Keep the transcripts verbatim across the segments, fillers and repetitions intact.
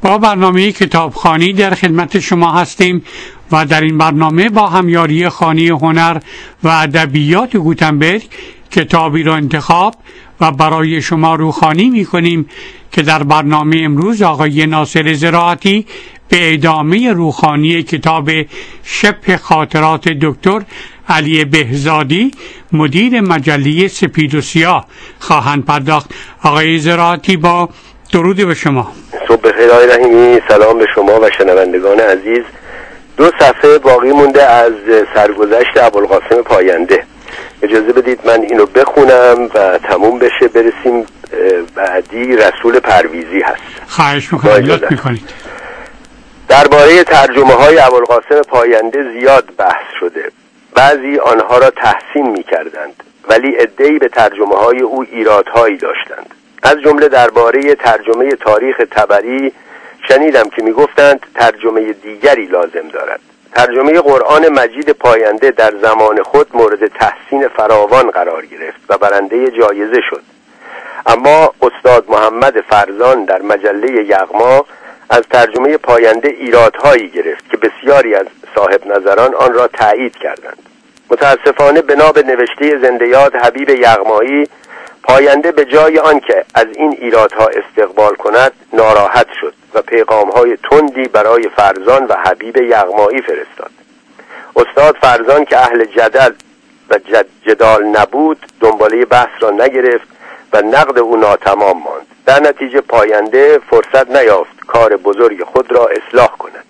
با برنامه کتابخوانی در خدمت شما هستیم و در این برنامه با همیاری خانه هنر و ادبیات گوتنبرگ کتابی را انتخاب و برای شما روخوانی می‌کنیم که در برنامه امروز آقای ناصر زراعتی به ادامه روخوانی کتاب شبه خاطرات دکتر علی بهزادی مدیر مجله سپید و سیاه خواهند پرداخت. آقای زراعتی با درود به شما. صبح بخیر آقای رحیمی، سلام به شما و شنوندگان عزیز. دو صفحه باقی مونده از سرگذشت ابوالقاسم پاینده. اجازه بدید من اینو بخونم و تموم بشه برسیم بعدی رسول پرویزی هست. خواهش میکنم، لطف میکنید. درباره ترجمه های ابوالقاسم پاینده زیاد بحث شده. بعضی آنها را تحسین میکردند ولی عده‌ای به ترجمه های او ایرادهایی داشتند. از جمله درباره ترجمه تاریخ طبری شنیدم که میگفتند ترجمه دیگری لازم دارد. ترجمه قرآن مجید پاینده در زمان خود مورد تحسین فراوان قرار گرفت و برنده جایزه شد. اما استاد محمد فرزان در مجله یغما از ترجمه پاینده ایرادهایی گرفت که بسیاری از صاحب نظران آن را تایید کردند. متاسفانه بنا به نوشته زنده یاد حبیب یغمایی، پاینده به جای آنکه از این ایرادها استقبال کند ناراحت شد و پیغام‌های تندی برای فرزان و حبیب یغمایی فرستاد. استاد فرزان که اهل جدل و جدال نبود دنباله بحث را نگرفت و نقد او ناتمام ماند. در نتیجه پاینده فرصت نیافت کار بزرگ خود را اصلاح کند.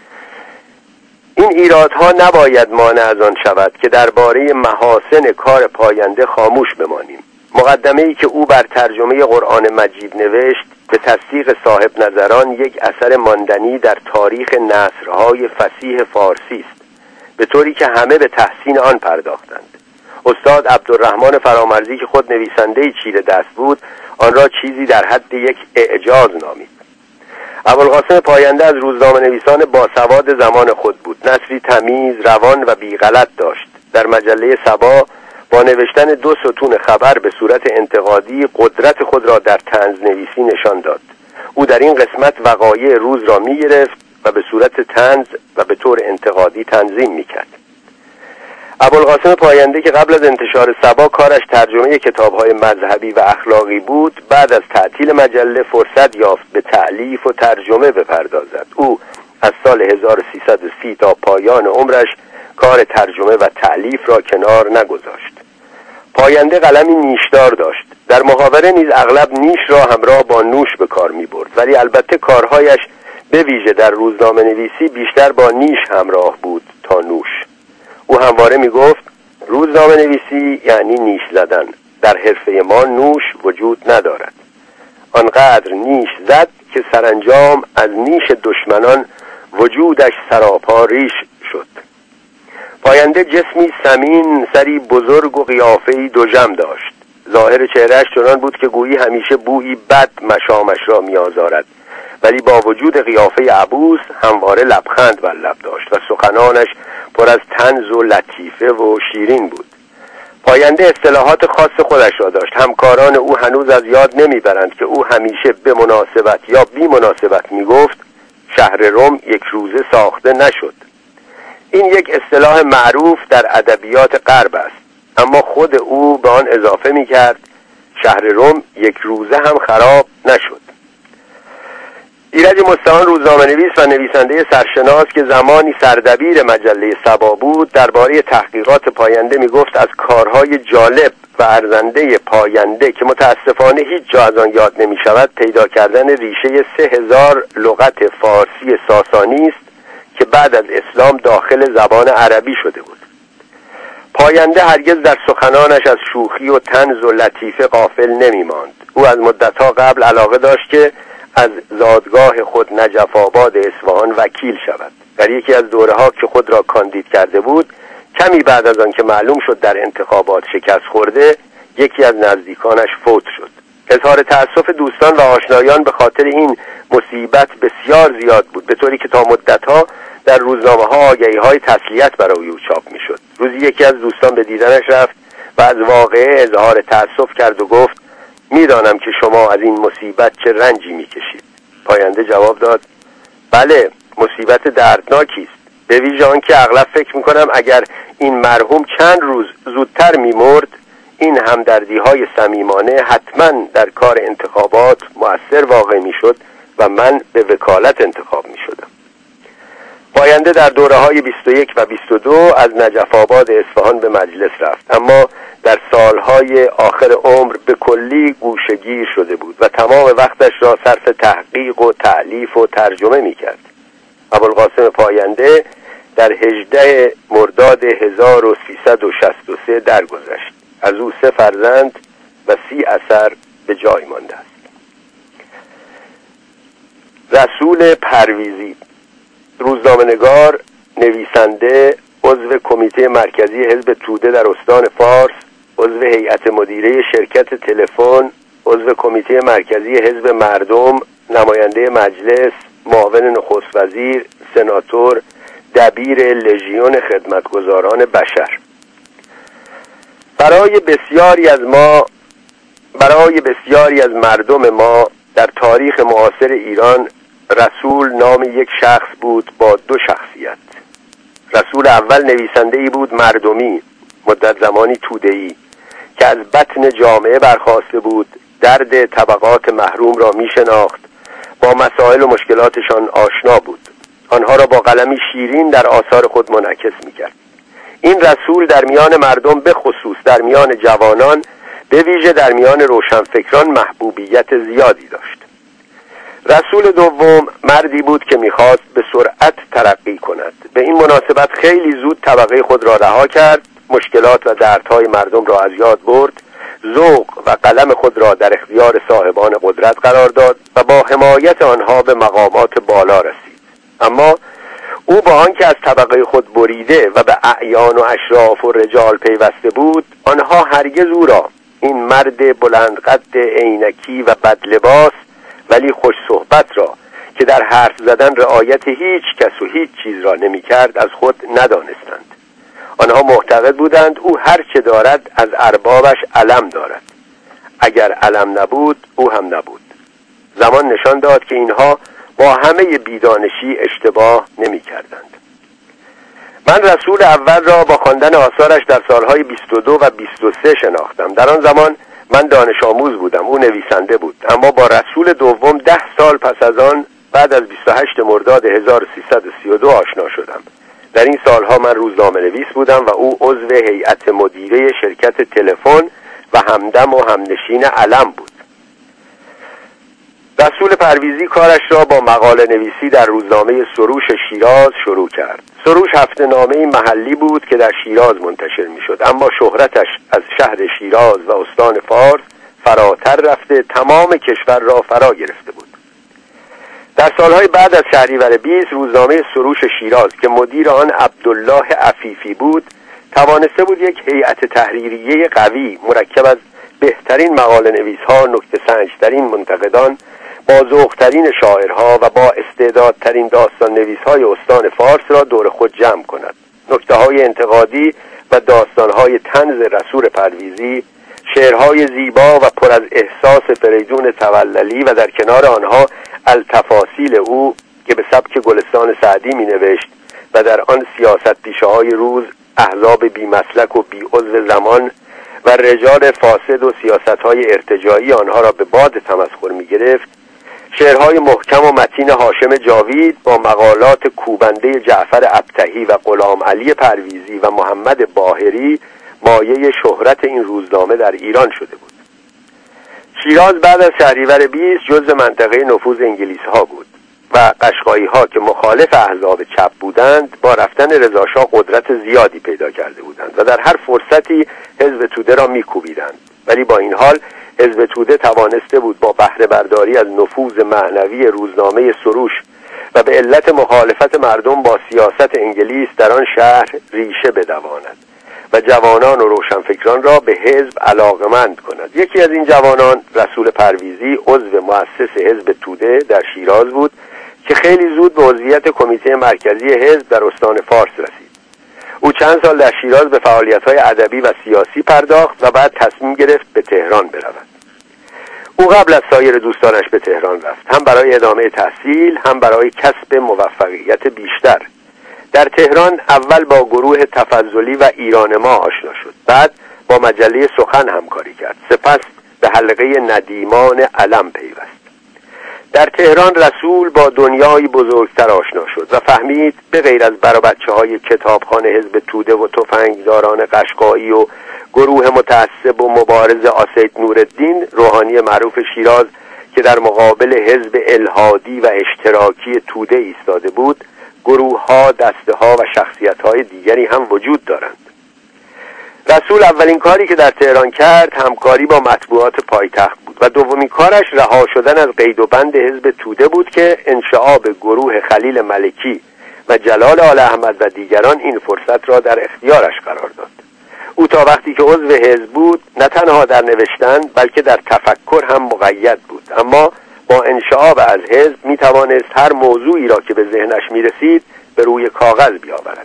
این ایرادها نباید مانع از آن شود که درباره محاسن کار پاینده خاموش بمانیم. مقدمه‌ای که او بر ترجمه قرآن مجید نوشت به تصدیق صاحب نظران یک اثر ماندنی در تاریخ نثرهای فصیح فارسی است، به طوری که همه به تحسین آن پرداختند. استاد عبدالرحمن فرامرزی که خود نویسنده چیره دست بود آن را چیزی در حد یک اعجاز نامید. ابوالقاسم پاینده از روزنامه نویسان باسواد زمان خود بود. نثری تمیز، روان و بی‌غلط داشت. در مجله صبا با نوشتن دو ستون خبر به صورت انتقادی قدرت خود را در طنز نویسی نشان داد. او در این قسمت وقایع روز را می گرفت و به صورت طنز و به طور انتقادی تنظیم می کرد. ابوالقاسم پاینده که قبل از انتشار صبا کارش ترجمه کتاب‌های مذهبی و اخلاقی بود، بعد از تعطیل مجله فرصت یافت به تألیف و ترجمه بپردازد. او از سال هزار و سیصد و سی تا پایان عمرش کار ترجمه و تألیف را کنار نگذاشت. پاینده قلمی نیشدار داشت. در محاوره نیز اغلب نیش را همراه با نوش به کار می برد، ولی البته کارهایش به ویژه در روزنامه نویسی بیشتر با نیش همراه بود تا نوش. او همواره می گفت روزنامه نویسی یعنی نیش زدن. در حرفه ما نوش وجود ندارد. آنقدر نیش زد که سرانجام از نیش دشمنان وجودش سراپا ریش شد. پاینده جسمی سمین، سری بزرگ و قیافه‌ای دژم داشت. ظاهر چهرهش چنان بود که گویی همیشه بویی بد مشامش را می‌آزارد، ولی با وجود قیافه عبوس همواره لبخند بر لب داشت و سخنانش پر از طنز و لطیفه و شیرین بود. پاینده اصطلاحات خاص خودش را داشت. همکاران او هنوز از یاد نمیبرند که او همیشه به مناسبت یا بی مناسبت میگفت شهر رم یک روزه ساخته نشد. این یک اصطلاح معروف در ادبیات غرب است، اما خود او به آن اضافه میکرد شهر رم یک روزه هم خراب نشد. ایرج مستعان روزنامه نویس و نویسنده سرشناس که زمانی سردبیر مجله صبا بود درباره تحقیقات پاینده میگفت از کارهای جالب و ارزنده پاینده که متاسفانه هیچ جا از آن یاد نمی شود پیدا کردن ریشه سه هزار لغت فارسی ساسانی است که بعد از اسلام داخل زبان عربی شده بود. پاینده هرگز در سخنانش از شوخی و طنز و لطیفه غافل نمی ماند. او از مدتها قبل علاقه داشت که از زادگاه خود نجف آباد اصفهان وکیل شود. در یکی از دوره‌ها که خود را کاندید کرده بود، کمی بعد از آن که معلوم شد در انتخابات شکست خورده، یکی از نزدیکانش فوت شد. اظهار تأسف دوستان و آشنایان به خاطر این مصیبت بسیار زیاد بود، به طوری که تا مدتها در روزنامه‌ها آگهی‌های تسلیت برای او چاپ می‌شد. روزی یکی از دوستان به دیدنش رفت و از واقعه اظهار تأسف کرد و گفت می‌دانم که شما از این مصیبت چه رنجی می‌کشید. پاینده جواب داد: بله، مصیبت دردناکی است، به ویژه آن که اغلب فکر میکنم اگر این مرحوم چند روز زودتر میمرد این همدردی های صمیمانه حتما در کار انتخابات مؤثر واقع میشد و من به وکالت انتخاب میشدم. پاینده در دوره های بیست و یک و بیست و دو از نجف آباد اصفهان به مجلس رفت، اما در سالهای آخر عمر به کلی گوشه‌گیر شده بود و تمام وقتش را صرف تحقیق و تألیف و ترجمه میکرد. ابوالقاسم پاینده در هجدهم مرداد هزار و سیصد و شصت و سه درگذشت. از او سه فرزند و سی اثر به جای مانده است. رسول پرویزی، روزنامه‌نگار، نویسنده، عضو کمیته مرکزی حزب توده در استان فارس، عضو هیئت مدیره شرکت تلفن، عضو کمیته مرکزی حزب مردم، نماینده مجلس، معاون نخست وزیر، سناتور، دبیر لژیون خدمتگزاران بشر. برای بسیاری از ما برای بسیاری از مردم ما در تاریخ معاصر ایران رسول نام یک شخص بود با دو شخصیت. رسول اول نویسنده‌ای بود مردمی، مدت زمانی توده‌ای، که از بطن جامعه برخاسته بود، درد طبقات محروم را می‌شناخت، با مسائل و مشکلاتشان آشنا بود، آنها را با قلمی شیرین در آثار خود منعکس می‌کرد. این رسول در میان مردم، به خصوص در میان جوانان، به ویژه در میان روشنفکران محبوبیت زیادی داشت. رسول دوم مردی بود که می‌خواست به سرعت ترقی کند. به این مناسبت خیلی زود طبقه خود را رها کرد، مشکلات و دردهای مردم را از یاد برد، ذوق و قلم خود را در اختیار صاحبان قدرت قرار داد و با حمایت آنها به مقامات بالا رسید. اما او با آنکه از طبقه خود بریده و به اعیان و اشراف و رجال پیوسته بود، آنها هرگز او را، این مرد بلند قد عینکی و بدلباس ولی خوش صحبت را که در حرف زدن رعایت هیچ کس و هیچ چیز را نمی کرد، از خود ندانستند. آنها معتقد بودند او هر چه دارد از اربابش علم دارد، اگر علم نبود او هم نبود. زمان نشان داد که اینها با همه بیدانشی اشتباه نمی کردند. من رسول اول را با خواندن آثارش در سالهای بیست و دو و بیست و سه شناختم. در آن زمان من دانش آموز بودم، او نویسنده بود. اما با رسول دوم ده سال پس از آن، بعد از بیست و هشتم مرداد هزار و سیصد و سی و دو آشنا شدم. در این سالها من روزنامه نویس بودم و او عضو هیئت مدیره شرکت تلفن و همدم و همنشین علم بود. رسول پرویزی کارش را با مقاله نویسی در روزنامه سروش شیراز شروع کرد. سروش هفته‌نامه‌ای محلی بود که در شیراز منتشر می‌شد، اما شهرتش از شهر شیراز و استان فارس فراتر رفته تمام کشور را فرا گرفته بود. در سالهای بعد از شهریور بیست روزنامه سروش شیراز که مدیر آن عبدالله عفیفی بود، توانسته بود یک هیئت تحریریه قوی مرکب از بهترین مقاله نویس‌ها، نکته سنج‌ترین منتقدان، با ذوق‌ترین شاعرها و با استعدادترین داستان نویس‌های استان فارس را دور خود جمع کند. نکته‌های انتقادی و داستان‌های طنز رسول پرویزی، شعرهای زیبا و پر از احساس فریدون توللی و در کنار آنها التفاصیل او که به سبک گلستان سعدی می‌نوشت و در آن سیاست پیشه‌های روز، احزاب بی مسلک و بی عضو زمان و رجال فاسد و سیاست‌های ارتجاعی آنها را به باد تمسخر می‌گرفت، شعرهای محکم و متین هاشم جاوید با مقالات کوبنده جعفر ابطحی و غلام علی پرویزی و محمد باهری مایه شهرت این روزنامه در ایران شده بود. شیراز بعد از شهریور بیست جزء منطقه نفوذ انگلیس‌ها بود و قشقایی‌ها که مخالف احزاب چپ بودند با رفتن رضاشاه قدرت زیادی پیدا کرده بودند و در هر فرصتی حزب توده را می‌کوبیدند. ولی با این حال حزب توده توانسته بود با بهره برداری از نفوذ معنوی روزنامه سروش و به علت مخالفت مردم با سیاست انگلیس در آن شهر ریشه بدواند و جوانان و روشنفکران را به حزب علاقمند کند. یکی از این جوانان رسول پرویزی، عضو مؤسس حزب توده در شیراز بود که خیلی زود به عضویت کمیته مرکزی حزب در استان فارس رسید. او چند سال در شیراز به فعالیت‌های ادبی و سیاسی پرداخت و بعد تصمیم گرفت به تهران برود. او قبل از سایر دوستانش به تهران رفت، هم برای ادامه تحصیل هم برای کسب موفقیت بیشتر. در تهران اول با گروه تفضلی و ایران ما آشنا شد، بعد با مجله سخن همکاری کرد، سپس به حلقه ندیمان علم پیوست. در تهران رسول با دنیای بزرگتر آشنا شد و فهمید به غیر از بر بچه های کتابخانه حزب توده و تفنگداران قشقایی و گروه متعصب و مبارز آسید نورالدین روحانی معروف شیراز که در مقابل حزب الحادی و اشتراکی توده ایستاده بود، گروه ها، دسته ها و شخصیت های دیگری هم وجود دارند. رسول اولین کاری که در تهران کرد همکاری با مطبوعات پایتخت بود و دومین کارش رها شدن از قید و بند حزب توده بود که انشعاب گروه خلیل ملکی و جلال آل احمد و دیگران این فرصت را در اختیارش قرار داد. او تا وقتی که عضو حزب بود نه تنها در نوشتن بلکه در تفکر هم مقید بود، اما با انشعاب از حزب می توانست هر موضوعی را که به ذهنش می رسید به روی کاغذ بیاورد.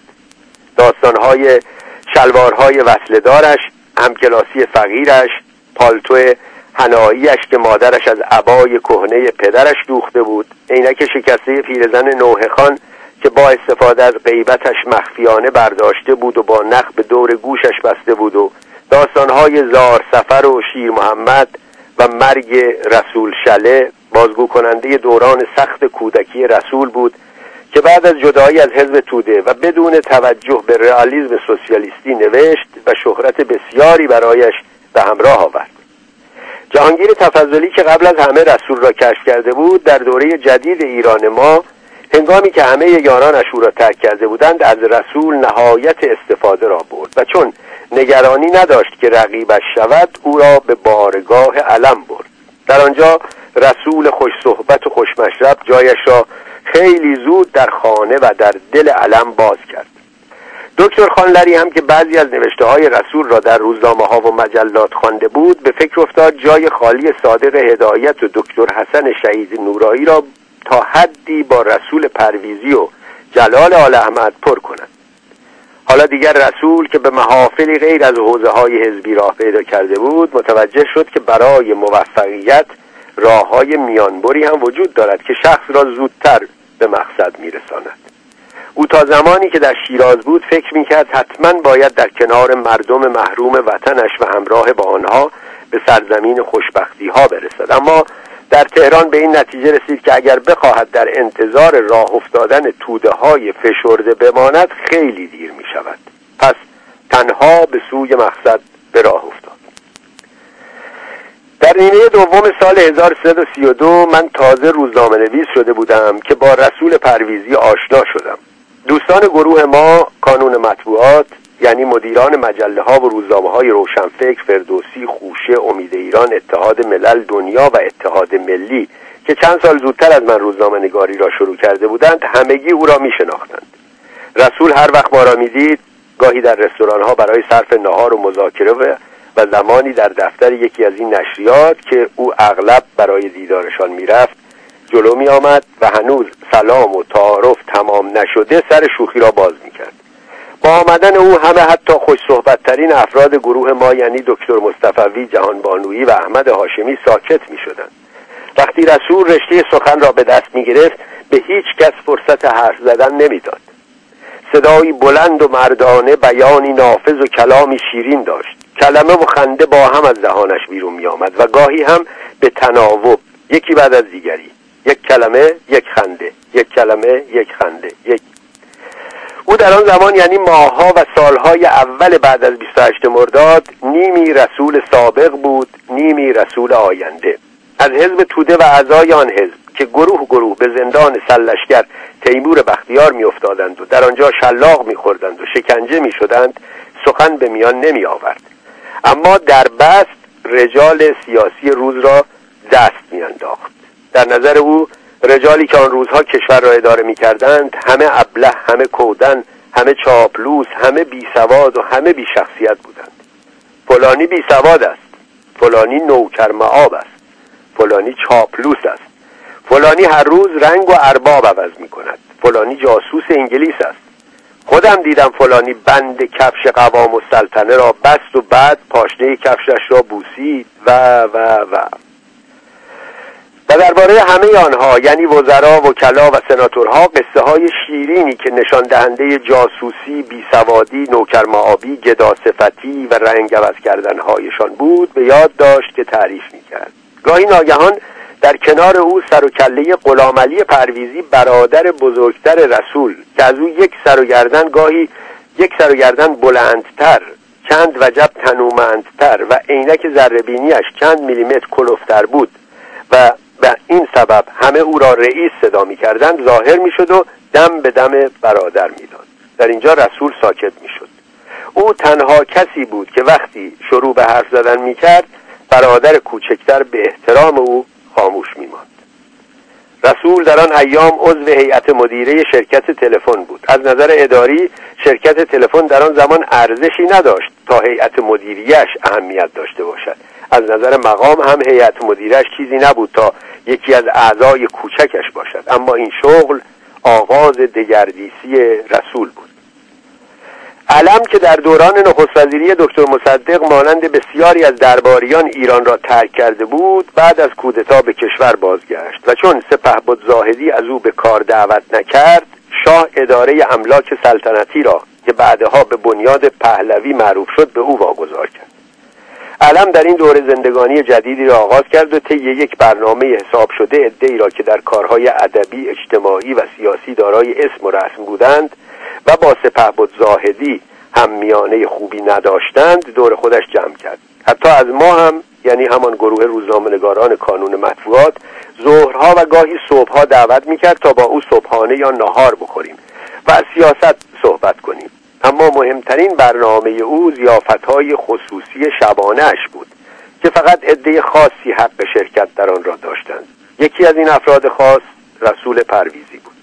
داستانهای شلوارهای وصلدارش، همکلاسی فقیرش، پالتو حناییش که مادرش از عبای کهنه پدرش دوخته بود، عینک شکسته پیرزن نوحه خان که با استفاده از غیبتش مخفیانه برداشته بود و با نخ به دور گوشش بسته بود، و داستانهای زار سفر و شیر محمد و مرگ رسول شله بازگو کننده دوران سخت کودکی رسول بود که بعد از جدایی از حزب توده و بدون توجه به رئالیسم سوسیالیستی نوشت و شهرت بسیاری برایش به همراه آورد. جهانگیر تفضلی که قبل از همه رسول را کشف کرده بود، در دوره جدید ایران ما هنگامی که همه یارانش او را ترک کرده بودند از رسول نهایت استفاده را برد و چون نگرانی نداشت که رقیبش شود او را به بارگاه علم برد. در آنجا رسول خوش صحبت و خوش مشرب جایش را خیلی زود در خانه و در دل علم باز کرد. دکتر خانلری هم که بعضی از نوشته های رسول را در روزنامه ها و مجلات خوانده بود به فکر افتاد جای خالی صادق هدایت و دکتر حسن شهید نورایی را تا حدی با رسول پرویزی و جلال آل احمد پر کند. حالا دیگر رسول که به محافلی غیر از حوزه های حزبی راه پیدا کرده بود متوجه شد که برای موفقیت راه های میانبری هم وجود دارد که شخص را زودتر به مقصد میرساند. او تا زمانی که در شیراز بود فکر میکرد حتما باید در کنار مردم محروم وطنش و همراه با آنها به سرزمین خوشبختی ها برسد، اما در تهران به این نتیجه رسید که اگر بخواهد در انتظار راه افتادن توده های فشرده بماند خیلی دیر می شود. پس تنها به سوی مقصد به راه افتاد. در نیمه دوم سال هزار و سیصد و سی و دو من تازه روزنامه نویس شده بودم که با رسول پرویزی آشنا شدم. دوستان گروه ما کانون مطبوعات، یعنی مدیران مجله ها و روزنامه های روشنفکر، فردوسی، خوشه، امید ایران، اتحاد ملل دنیا و اتحاد ملی که چند سال زودتر از من روزنامه نگاری را شروع کرده بودند همگی او را می شناختند. رسول هر وقت ما را می دید گاهی در رستوران ها برای صرف نهار و مذاکره و و زمانی در دفتر یکی از این نشریات که او اغلب برای دیدارشان می رفت جلو می آمد و هنوز سلام و تعارف تمام نشده سر شوخی را باز می کرد. با آمدن او همه حتی خوش صحبت ترین افراد گروه ما یعنی دکتر مصطفی جهانبانویی و احمد هاشمی ساکت می شدند. وقتی رسول رشته سخن را به دست می گرفت به هیچ کس فرصت حرف زدن نمی داد. صدایی بلند و مردانه، بیانی نافذ و کلامی شیرین داشت. کلمه و خنده با هم از دهانش بیرون می آمد و گاهی هم به تناوب یکی بعد از دیگری، یک کلمه یک خنده، یک کلمه یک خنده یک. او در آن زمان یعنی ماهها و سالهای اول بعد از بیست و هشتم مرداد نیمی رسول سابق بود، نیمی رسول آینده. از حزب توده و اعضای آن حزب که گروه گروه به زندان سرلشکر تیمور بختیار می افتادند و در آنجا شلاق می خوردند و شکنجه می شدند سخن به میان نمی آورد، اما در بست رجال سیاسی روز را دست می انداخت. در نظر او رجالی که آن روزها کشور را اداره می کردند همه ابله، همه کودن، همه چاپلوس، همه بی سواد و همه بی شخصیت بودند. فلانی بی سواد است، فلانی نوکر معاب است، فلانی چاپلوس است، فلانی هر روز رنگ و ارباب عوض می کند، فلانی جاسوس انگلیس است. خودم دیدم فلانی بند کفش قوام و سلطنه را بست و بعد پاشنه کفشش را بوسید و و و و درباره همه آنها یعنی وزرا، وکلا و سناتورها قصه های شیرینی که نشان دهنده جاسوسی، بیسوادی، نوکرمعابی، گداصفتی و رنگ عوض کردنهایشان بود به یاد داشت که تعریف میکرد. گاهی ناگهان در کنار او سر و کله غلامعلی پرویزی برادر بزرگتر رسول که از او یک سر و گردن گاهی یک سر و گردن بلندتر، چند وجب تنومندتر و عینک ذره‌بینی‌اش چند میلیمتر کلفتر بود و به این سبب همه او را رئیس صدا می‌کردند ظاهر می‌شد و دم به دم برادر می‌داد. در اینجا رسول ساکت می‌شد. او تنها کسی بود که وقتی شروع به حرف زدن می‌کرد برادر کوچکتر به احترام او خاموش می‌ماند. رسول در آن ایام عضو هیئت مدیره شرکت تلفن بود. از نظر اداری شرکت تلفن در آن زمان ارزشی نداشت تا هیئت مدیریه‌اش اهمیت داشته باشد. از نظر مقام هم هیئت مدیره‌اش چیزی نبود تا یکی از اعضای کوچکش باشد. اما این شغل آغاز دگردیسی رسول بود. علم که در دوران نخست وزیری دکتر مصدق مانند بسیاری از درباریان ایران را ترک کرده بود، بعد از کودتا به کشور بازگشت و چون سپهبد زاهدی از او به کار دعوت نکرد، شاه اداره املاک سلطنتی را که بعدها به بنیاد پهلوی معروف شد به او واگذار کرد. علم در این دوره زندگانی جدیدی را آغاز کرد و طی یک برنامه حساب شده عده‌ای را که در کارهای ادبی، اجتماعی و سیاسی دارای اسم و رسم بودند و با سپهبد زاهدی هم میانه خوبی نداشتند دور خودش جمع کرد. حتی از ما هم، یعنی همان گروه روزنامه‌نگاران کانون مطبوعات، ظهرها و گاهی صبحها دعوت میکرد تا با او صبحانه یا نهار بخوریم و از سیاست صحبت کنیم. اما مهمترین برنامه او ضیافت‌های خصوصی شبانه‌اش بود که فقط عده خاصی حق شرکت در آن را داشتند. یکی از این افراد خاص رسول پرویزی بود.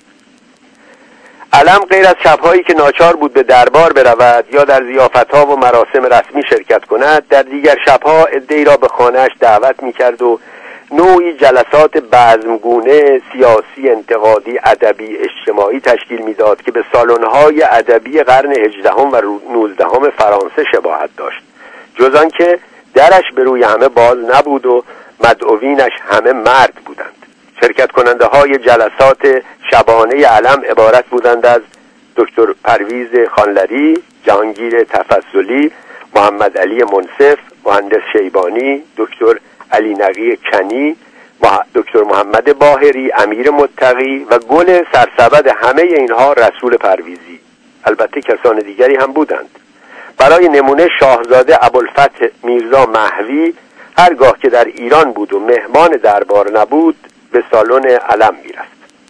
علم غیر از شب‌هایی که ناچار بود به دربار برود یا در ضیافت‌ها و مراسم رسمی شرکت کند، در دیگر شب‌ها عده‌ای را به خانه‌اش دعوت می‌کرد و نوعی جلسات بزمگونه سیاسی، انتقادی، ادبی، اجتماعی تشکیل میداد که به سالن‌های ادبی قرن هجدهم و نوزدهم فرانسه شباهت داشت، جز آنکه درش به روی همه باز نبود و مدعوینش همه مرد بودند. شرکت کننده های جلسات شبانه علم عبارت بودند از دکتر پرویز خانلری، جهانگیر تفضلی، محمد علی منصف، مهندس شیبانی، دکتر علی نقی کنی، دکتر محمد باهری، امیر متقی و گل سرسبد همه اینها رسول پرویزی. البته کسان دیگری هم بودند. برای نمونه شاهزاده ابوالفتح میرزا مهوی هرگاه که در ایران بود و مهمان دربار نبود به سالن علم میرفت.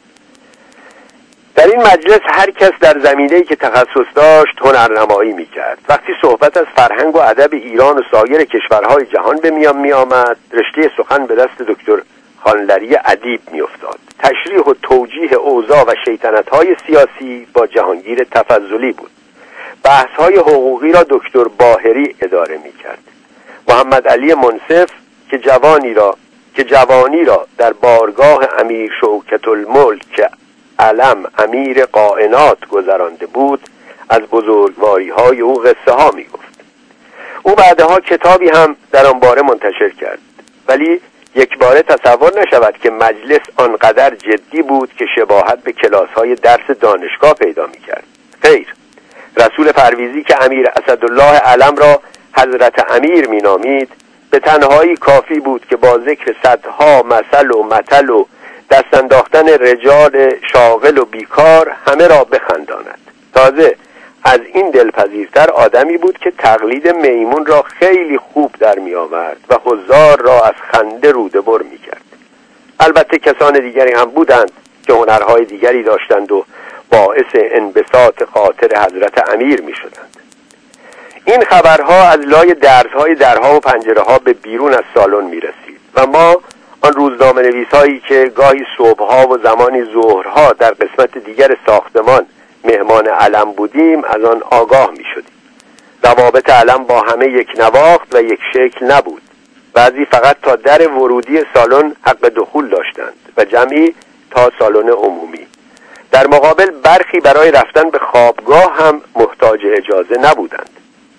در این مجلس هر کس در زمینه‌ای که تخصص داشت هنرنمایی میکرد. وقتی صحبت از فرهنگ و ادب ایران و سایر کشورهای جهان به میان میآمد، رشته سخن به دست دکتر خانلری ادیب میافتاد. تشریح و توجیه اوضاع و شیطنت‌های سیاسی با جهانگیر تفضلی بود. بحث‌های حقوقی را دکتر باهری اداره میکرد. محمد علی منصف که جوانی را که جوانی را در بارگاه امیر شوکت الملک علم امیر قائنات گذرانده بود، از بزرگواری های او قصه ها می گفت. او بعدها کتابی هم در آن باره منتشر کرد، ولی یک باره تصور نشود که مجلس آنقدر جدی بود که شباهت به کلاس های درس دانشگاه پیدا می کرد. خیر، رسول پرویزی که امیر اسدالله علم را حضرت امیر می نامید به تنهایی کافی بود که با ذکر صدها مثل و متل و دست انداختن رجال شاغل و بیکار همه را بخنداند. تازه از این دلپذیرتر آدمی بود که تقلید میمون را خیلی خوب در می آورد و حضار را از خنده روده بر می کرد. البته کسان دیگری هم بودند که هنرهای دیگری داشتند و باعث انبساط خاطر حضرت امیر می شدند. این خبرها از لای درزهای درها و پنجره ها به بیرون از سالن می رسید و ما آن روزنامه نویس هایی که گاهی صبحها و زمانی ظهرها در قسمت دیگر ساختمان مهمان علم بودیم از آن آگاه می شدیم. روابط علم با همه یک نواخت و یک شکل نبود. بعضی فقط تا در ورودی سالن حق دخول داشتند و جمعی تا سالن عمومی. در مقابل برخی برای رفتن به خوابگاه هم محتاج اجازه نبودند.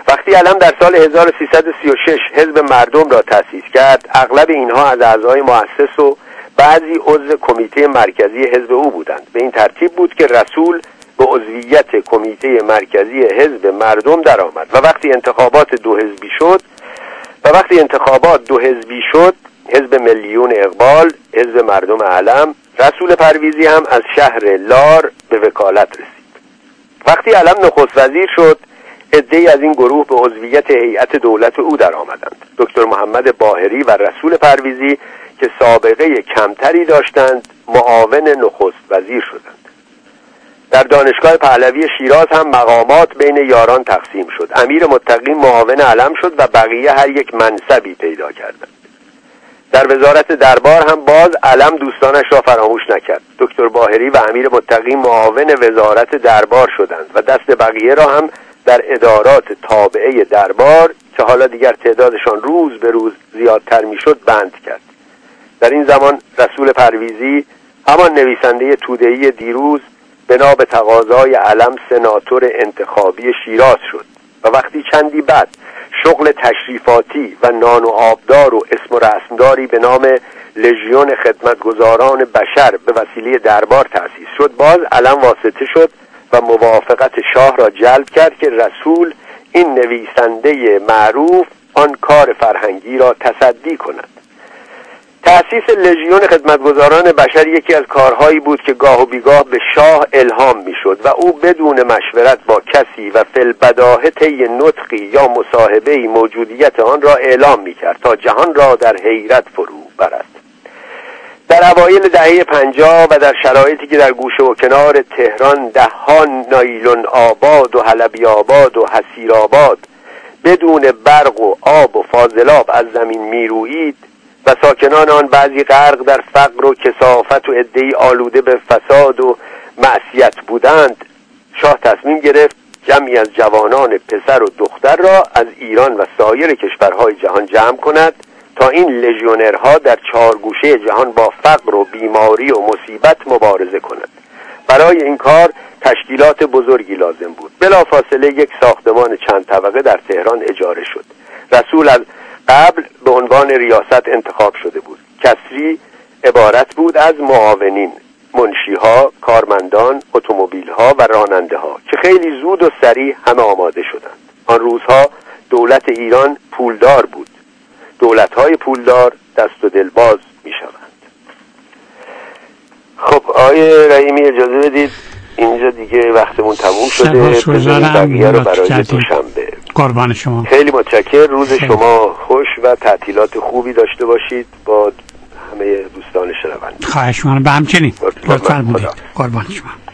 وقتی علم در سال هزار و سیصد و سی و شش حزب مردم را تأسیس کرد، اغلب اینها از اعضای مؤسس و بعضی عضو کمیته مرکزی حزب او بودند. به این ترتیب بود که رسول به عضویت کمیته مرکزی حزب مردم درآمد و وقتی انتخابات دو حزبی شد و وقتی انتخابات دو حزبی شد حزب ملیون اقبال، حزب مردم علم، رسول پرویزی هم از شهر لار به وکالت رسید. وقتی علم نخست وزیر شد، عده‌ای از این گروه به عضویت هیئت دولت او درآمدند. دکتر محمد باهری و رسول پرویزی که سابقه کمتری داشتند معاون نخست وزیر شدند. در دانشگاه پهلوی شیراز هم مقامات بین یاران تقسیم شد. امیر متقی معاون علم شد و بقیه هر یک منصبی پیدا کردند. در وزارت دربار هم باز علم دوستانش را فراموش نکرد. دکتر باهری و امیر متقی معاون وزارت دربار شدند و دست بقیه را هم در ادارات تابعه دربار که حالا دیگر تعدادشان روز به روز زیادتر میشد بند کرد. در این زمان رسول پرویزی، همان نویسنده توده‌ای دیروز، بنا به تقاضای علم سناتور انتخابی شیراز شد و وقتی چندی بعد شغل تشریفاتی و نان و آبدار و اسم و رسمداری به نام لژیون خدمتگزاران بشر به وسیله دربار تأسیس شد، باز علم واسطه شد و موافقت شاه را جلب کرد که رسول این نویسنده معروف آن کار فرهنگی را تصدی کند. تأسیس لژیون خدمتگزاران بشر یکی از کارهایی بود که گاه و بیگاه به شاه الهام میشد و او بدون مشورت با کسی و فی البداهه طی نطقی یا مصاحبه‌ای موجودیت آن را اعلام میکرد تا جهان را در حیرت فرو برد. در اوایل دهه پنجاه و در شرایطی که در گوشه و کنار تهران ده‌ها نایلون آباد و حلبی آباد و حصیر آباد بدون برق و آب و فاضلاب از زمین میرویید و ساکنان آن بعضی غرق در فقر و کثافت و عده‌ای آلوده به فساد و معصیت بودند، شاه تصمیم گرفت جمعی از جوانان پسر و دختر را از ایران و سایر کشورهای جهان جمع کند تا این لژیونرها در چهار گوشه جهان با فقر و بیماری و مصیبت مبارزه کنند. برای این کار تشکیلات بزرگی لازم بود. بلافاصله یک ساختمان چند طبقه در تهران اجاره شد. رسول از قبل به عنوان ریاست انتخاب شده بود. کسری عبارت بود از معاونین، منشیها، کارمندان، اتومبیل‌ها و راننده‌ها که خیلی زود و سریع همه آماده شدند. آن روزها دولت ایران پولدار بود. دولت‌های پولدار دست و دلباز می‌شوند. خب آقای رحیمی اجازه بدید اینجا دیگه وقتمون تموم شده، بذاریم بقیه رو برای دوشنبه. قربان شما. خیلی متشکرم. روز خیلی. شما خوش و تعطیلات خوبی داشته باشید با همه دوستان شنونده. خواهش می‌کنم. به همچنین. لطفاً. قربان شما.